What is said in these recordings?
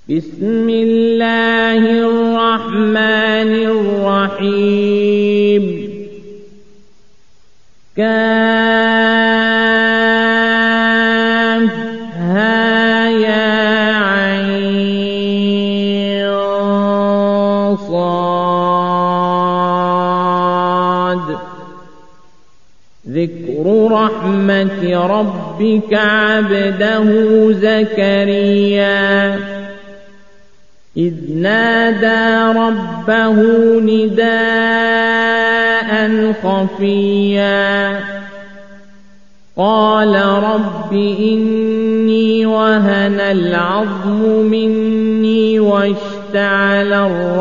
بسم الله الرحمن الرحيم كافها يا عين صاد ذكر رحمة ربك عبده زكريا إذ نادى ربه نداء خفيا قال رب إني وهن العظم مني واشتعل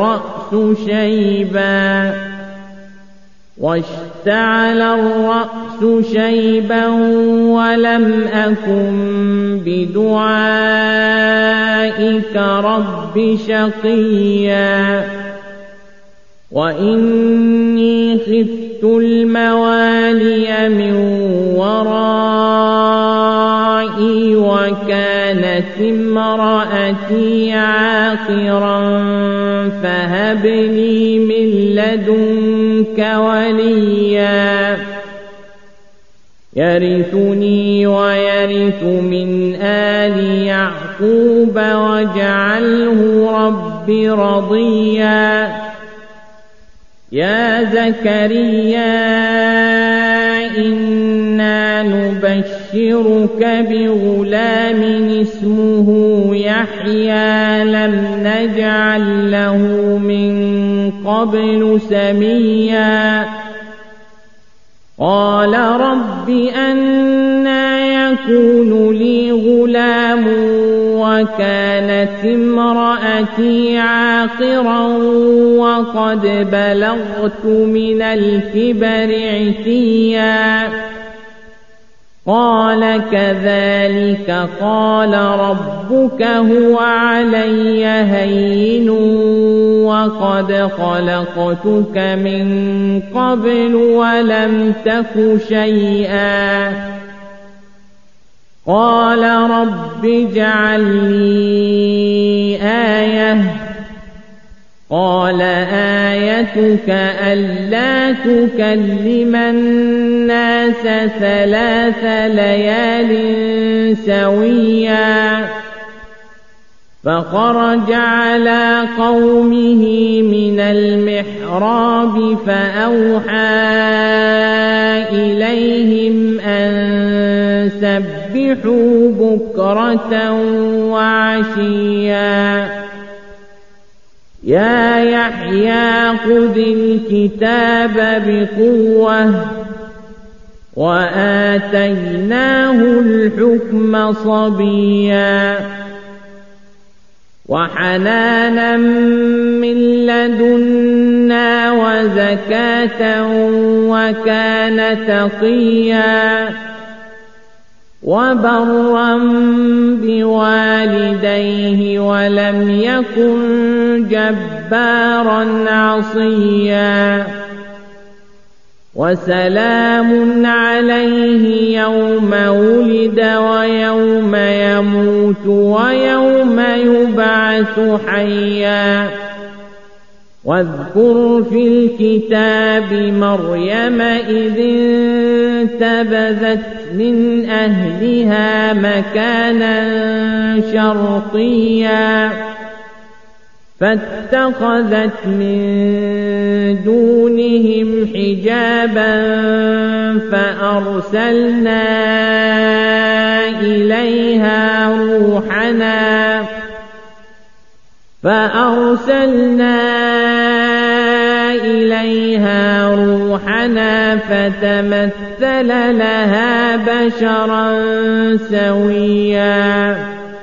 الرأس شيبا ولم أكن بدعائك رب شقيا وإني خفت الموالي من ورائي وكانت امرأتي عاقرا فهب لي من لدنك وليا يرثني ويرث من آل يعقوب واجعله رب رضيا يا زكريا إنا نبشرك بغلام اسمه يحيى لم نجعل له من قبل سميا قال رب أنى يكون لي غلام وكانت امرأتي عاقرا وقد بلغت من الكبر عتيا قال كذلك قال ربك هو علي هين وقد خلقتك من قبل ولم تك شيئا قال رب اجعل لي آية قال آيتك ألا تكلم الناس 3 ليال سويا فخرج على قومه من المحراب فأوحى إليهم أن سبحوا بكرة وعشيا يا يحيى خذ الكتاب بقوة وآتيناه الحكم صبيا وحنانا من لدنا وزكاة وكان تقيا وبرا بوالديه ولم يكن جبارا عصيا وسلام عليه يوم ولد ويوم يموت ويوم يبعث حيا واذكر في الكتاب مريم إذ انتبذت من أهلها مكانا شرقيا فاتخذت من دونهم حجابا فأرسلنا إليها روحنا فتمثل لها بشرا سويا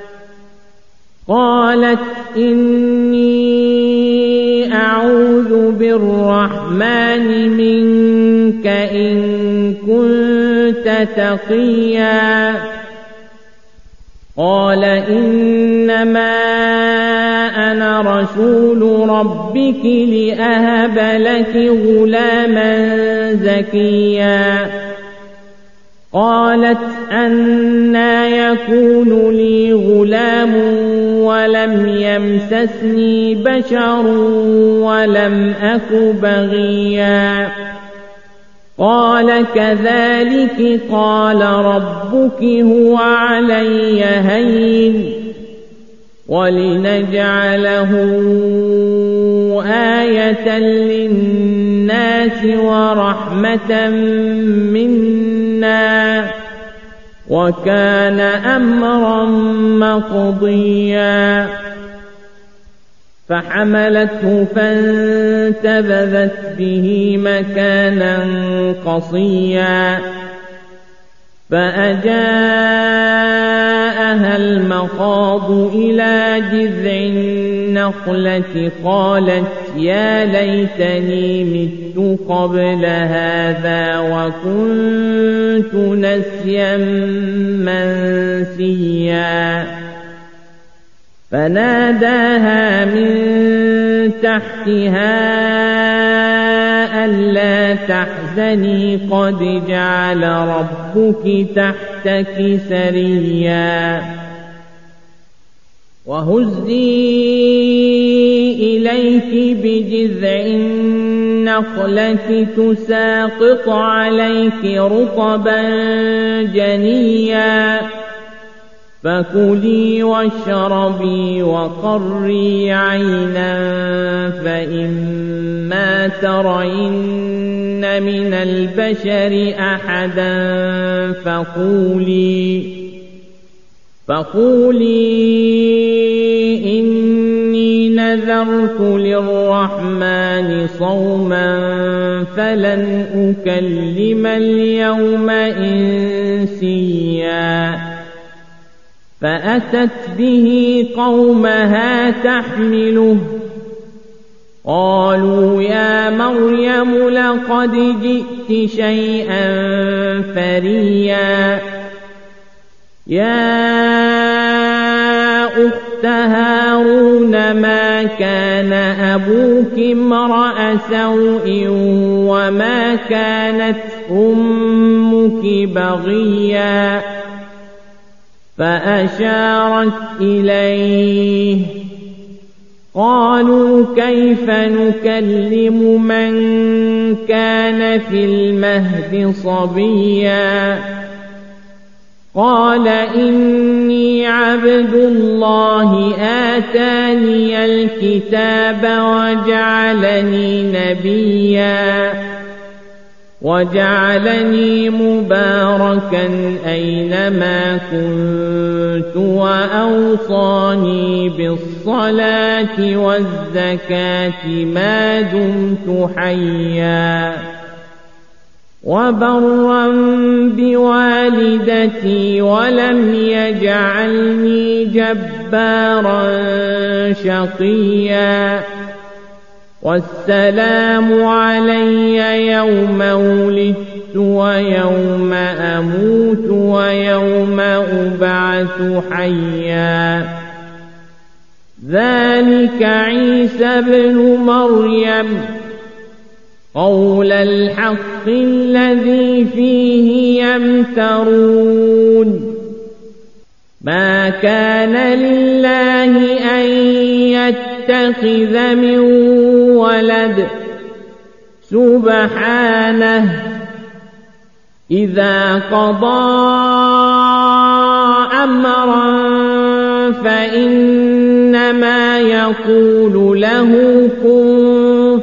قالت إني أعوذ بالرحمن منك إن كنت تقيا قال إنما أنا رسول ربك لأهب لك غلاما زكيا قالت أنى يكون لي غلام ولم يمسسني بشر ولم أك بغيا قال كذلك قال ربك هو علي هين ولنجعله آية للناس ورحمة منا وكان أمرا مقضيا فحملته فانتبذت به مكانا قصيا فأجاءها المخاض إلى جذع النخلة قالت يا ليتني مت قبل هذا وكنت نسيا منسيا فناداها من تحتها ألا تحزني قد جعل ربك تحتك سريا وهزي إليك بجذع النخلة تساقط عليك رطبا جنيا فكلي واشربي وقري عينا فإما ترين من البشر أحدا فقولي إني نذرت للرحمن صوما فلن أكلم اليوم إنسيا فأتت به قومها تحمله قالوا يا مريم لقد جئت شيئا فريا يا أخت هارون ما كان أبوك امرأ سوء وما كانت أمك بغيا فأشارت إليه قالوا كيف نكلم من كان في المهد صبيا قال إني عبد الله آتاني الكتاب وجعلني نبيا وجعلني مباركا أينما كنت وأوصاني بالصلاة والزكاة ما دمت حيا وبرا بوالدتي ولم يجعلني جبارا شقيا والسلام علي يوم ولدت ويوم أموت ويوم أبعث حيا ذلك عيسى ابن مريم قول الحق الذي فيه يمترون ما كان لله أن يتخذ من ولد سبحانه إذا قضى أمرا فإنما يقول له كن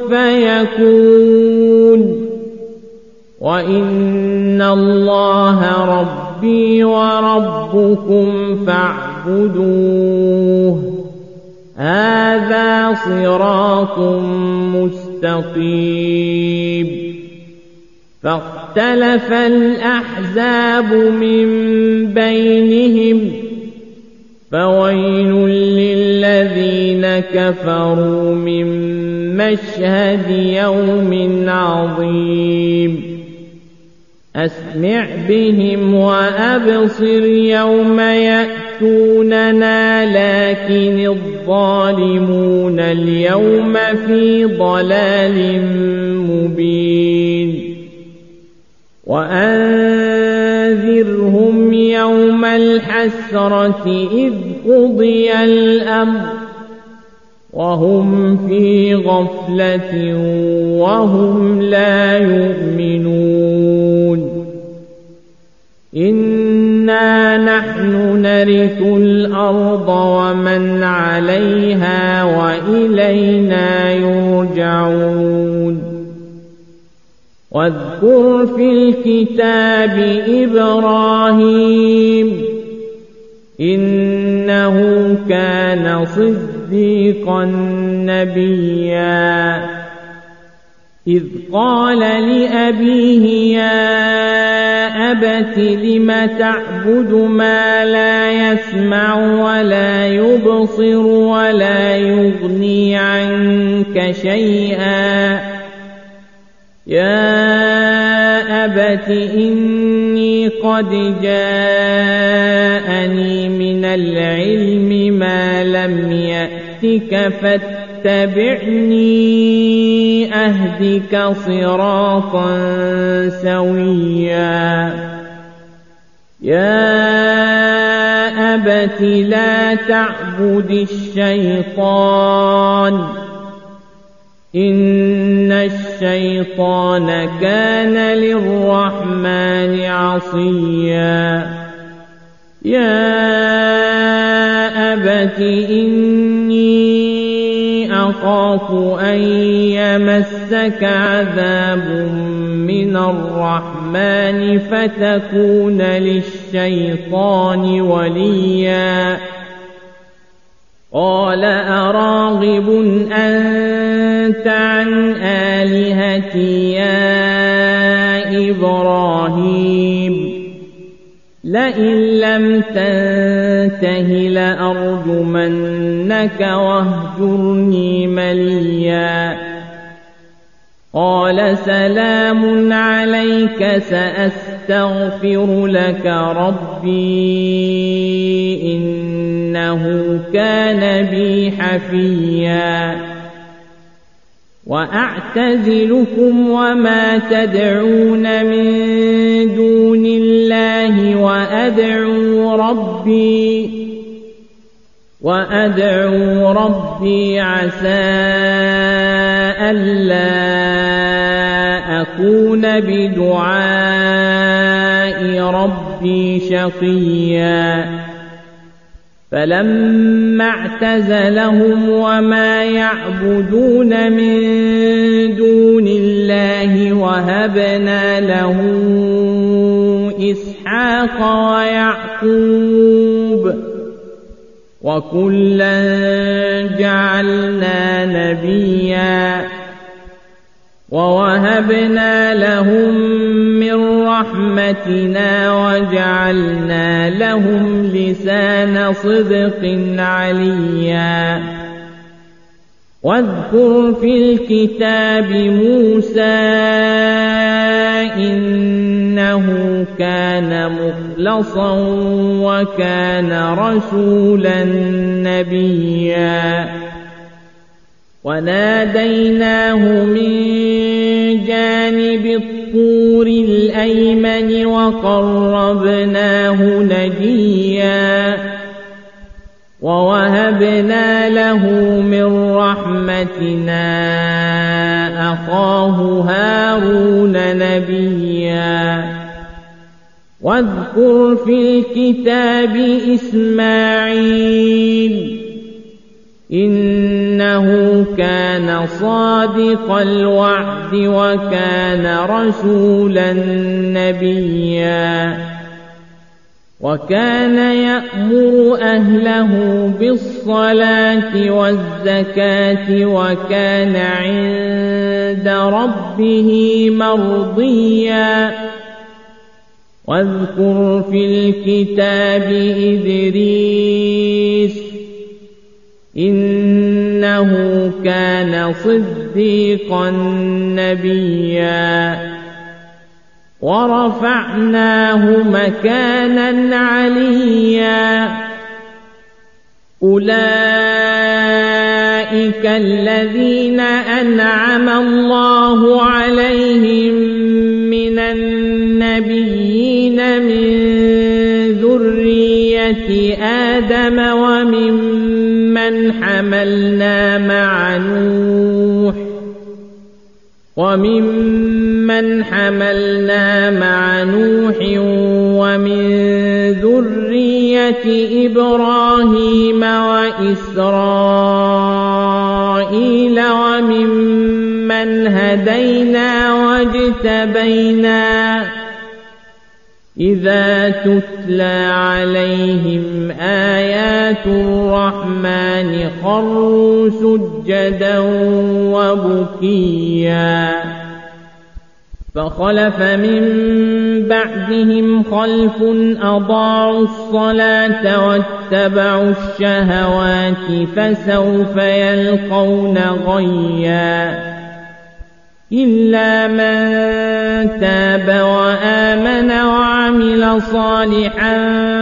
فيكون وإن الله ربي وربكم فاعبدوه هذا صراط مستقيم فاختلف الأحزاب من بينهم فويل للذين كفروا من مشهد يوم عظيم أسمع بهم وأبصر يوم يأتوننا لكن الظالمون اليوم في ضلال مبين وأنذر وأنذرهم يوم الحسرة إذ قضي الأمر وهم في غفلة وهم لا يؤمنون إنا نحن نرث الأرض ومن عليها وإلينا يرجعون واذكر في الكتاب إبراهيم إنه كان صديقا نبيا إذ قال لأبيه يا أبت لم تعبد ما لا يسمع ولا يبصر ولا يغني عنك شيئا يا أبت إني قد جاءني من العلم ما لم يأتك فاتبعني أهدك صراطا سويا يا أبت لا تعبد الشيطان إن الشيطان كان للرحمن عصيا يا أبت إني أخاف أن يمسك عذاب من الرحمن فتكون للشيطان وليا قال أراغب أنت عن آلهتي يا إبراهيم لئن لم تنته لأرجمنك واهجرني مليا قال سلام عليك سأستغفر لك ربي إنه كان بي حفيا وأعتزلكم وما تدعون من دون الله وأدعو ربي عسى ألا أكون بدعاء ربي شقيا فلما اعتزلهم وما يعبدون من دون الله وهبنا له إسحاق ويعقوب وكلا جعلنا نبيا ووهبنا لهم من رحمتنا وجعلنا لهم لسان صدق عليا واذكر في الكتاب موسى إنه كان مخلصا وكان رسولا نبيا وناديناه من جانب الطور الأيمن وقربناه نجيا ووهبنا له من رحمتنا أخاه هارون نبيا واذكر في الكتاب إسماعيل إنه كان صادق الوعد وكان رسولا نبيا وكان يأمر أهله بالصلاة والزكاة وكان عند ربه مرضيا واذكر في الكتاب إدريس إنه كان صديقا نبيا ورفعناه مكانا عليا أولئك الذين أنعم الله عليهم من النبيين من ذرية آدم وممن حملنا مع نوح ومن ذرية إبراهيم وإسرائيل وممن هدينا واجتبينا إذا تتلى عليهم آيات الرحمن خروا سجدا وبكيا فخلف من بعدهم خلف أضاعوا الصلاة واتبعوا الشهوات فسوف يلقون غيا إلا من تاب وآمن وعمل صالحا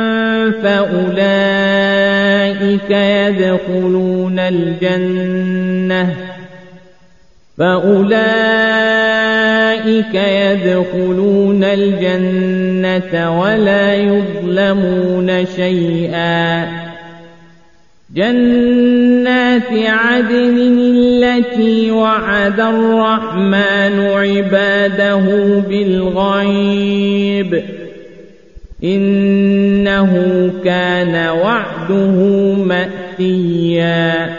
فأولئك يدخلون الجنة ولا يظلمون شيئا جنات عدن التي وعد الرحمن عباده بالغيب إنه كان وعده مأتيا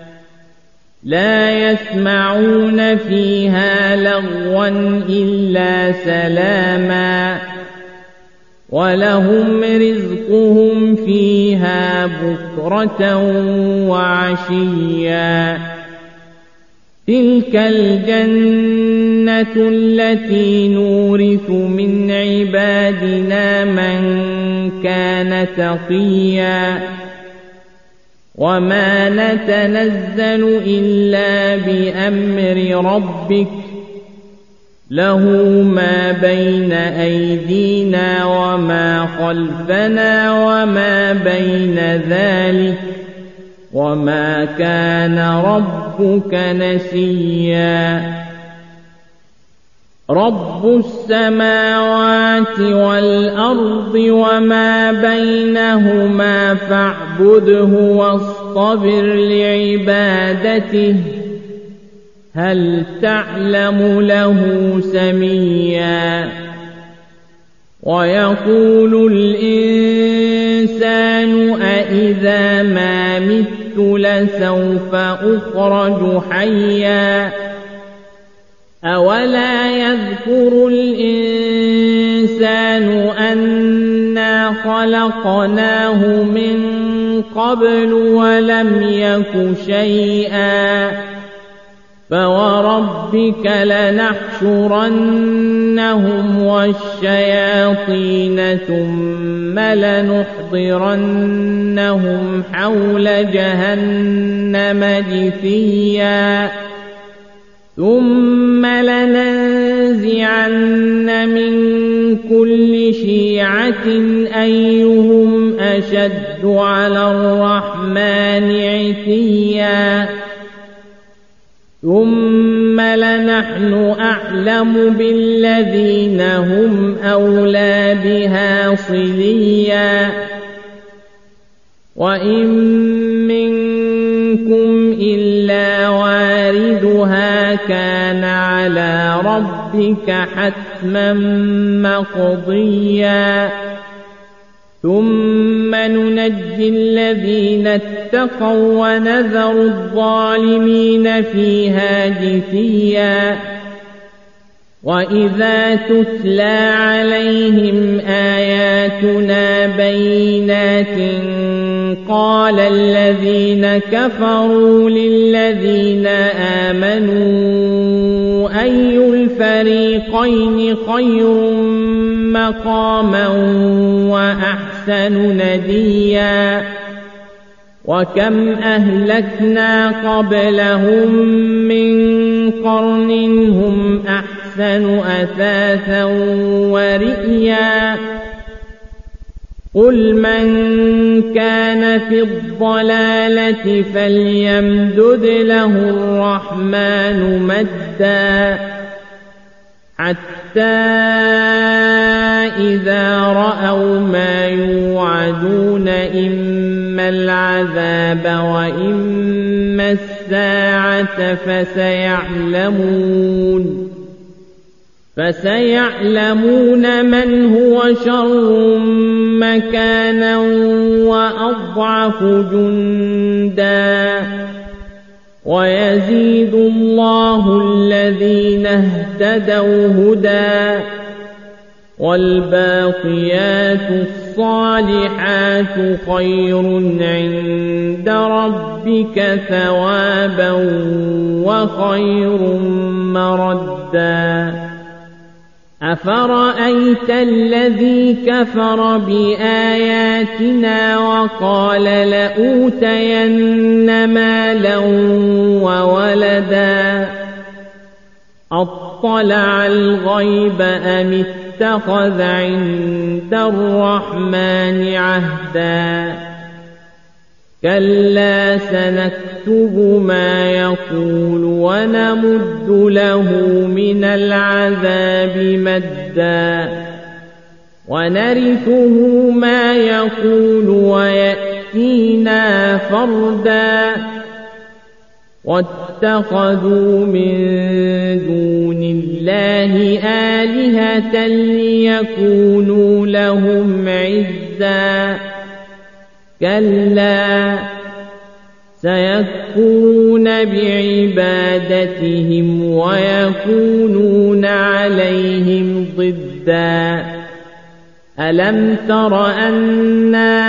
لا يسمعون فيها لغوا إلا سلاما ولهم رزقهم فيها بكرة وعشيا تلك الجنة التي نورث من عبادنا من كان تقيا وما نتنزل إلا بأمر ربك له ما بين أيدينا وما خلفنا وما بين ذلك وما كان ربك نسيا رب السماوات والأرض وما بينهما فاعبده واصطبر لعبادته هل تعلم له سميا ويقول الإنسان أإذا ما مت لسوف أخرج حيا أولا يذكر الإنسان أنا خلقناه من قبل ولم يك شيئا فوربك لنحشرنهم والشياطين ثم لنحضرنهم حول جهنم جثيا ثم لننزعن من كل شيعة أيهم أشد على الرحمن عتيا ثم لنحن أعلم بالذين هم أولى بها صليا وإن منكم إلا واردها كان على ربك حتما مقضيا ثم ننجي الذين اتقوا ونذر الظالمين فيها جثيا وإذا تتلى عليهم آياتنا بينات قال الذين كفروا للذين آمنوا أي الفريقين خير مقاما وأحسن نديا وكم أهلكنا قبلهم من قرن هم أحسن أثاثا ورئيا قل من كان في الضلالة فليمدد له الرحمن مدا حتى إذا رأوا ما يوعدون إما العذاب وإما الساعة فسيعلمون من هو شر مكانا وأضعف جندا ويزيد الله الذين اهتدوا هدى والباقيات الصالحات خير عند ربك ثوابا وخير مردا أفرأيت الذي كفر بآياتنا وقال لأوتين مالا وولدا أطلع الغيب أم اتخذ عند الرحمن عهدا كلا سنكتب ما يقول ونمد له من العذاب مدا ونرثه ما يقول ويأتينا فردا واتخذوا من دون الله آلهة ليكونوا لهم عزا كلا سيكفرون بعبادتهم ويكونون عليهم ضدا ألم تر أنا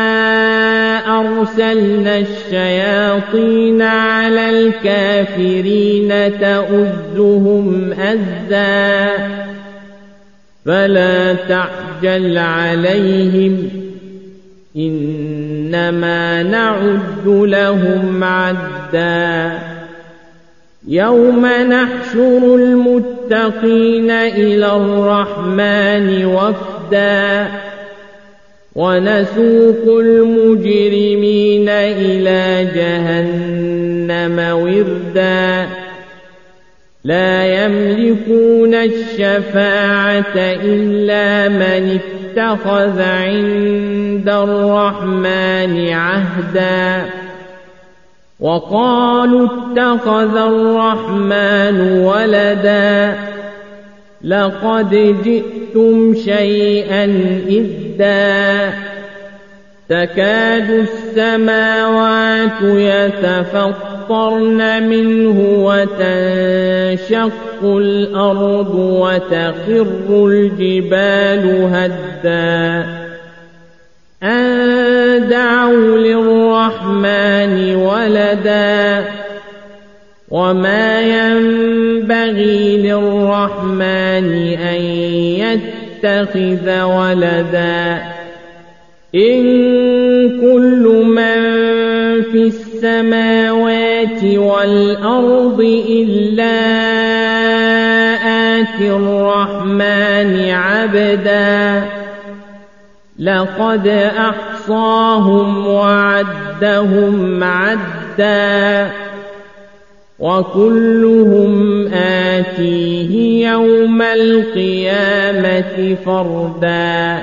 أرسلنا الشياطين على الكافرين تؤزهم أزا فلا تعجل عليهم إنما نعد لهم عدا يوم نحشر المتقين إلى الرحمن وفدا ونسوق المجرمين إلى جهنم وردا لا يملكون الشفاعة إلا من اتخذ عند الرحمن عهدا وقالوا اتخذ الرحمن ولدا لقد جئتم شيئا إدا تكاد السماوات يتفطرن منه وتنشق الأرض وتخر الجبال هدا أن دعوا للرحمن ولدا وما ينبغي للرحمن أن يتخذ ولدا إن كل من في السماوات والأرض إلا آتي الرحمن عبدا لقد أحصاهم وعدهم عدا وكلهم آتيه يوم القيامة فردا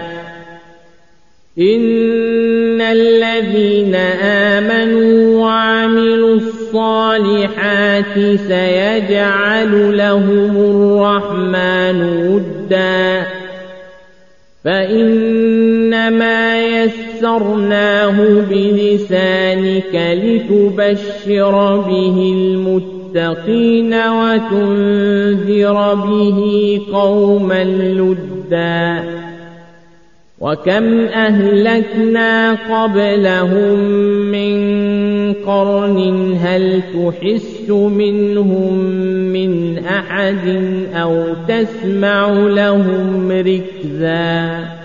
إن الذين آمنوا وعملوا الصالحات سيجعل لهم الرحمن ودا فإنما يسرناه بلسانك لتبشر به المتقين وتنذر به قوما لدا وكم أهلكنا قبلهم من قرن هل تحس منهم من أحد أو تسمع لهم ركزا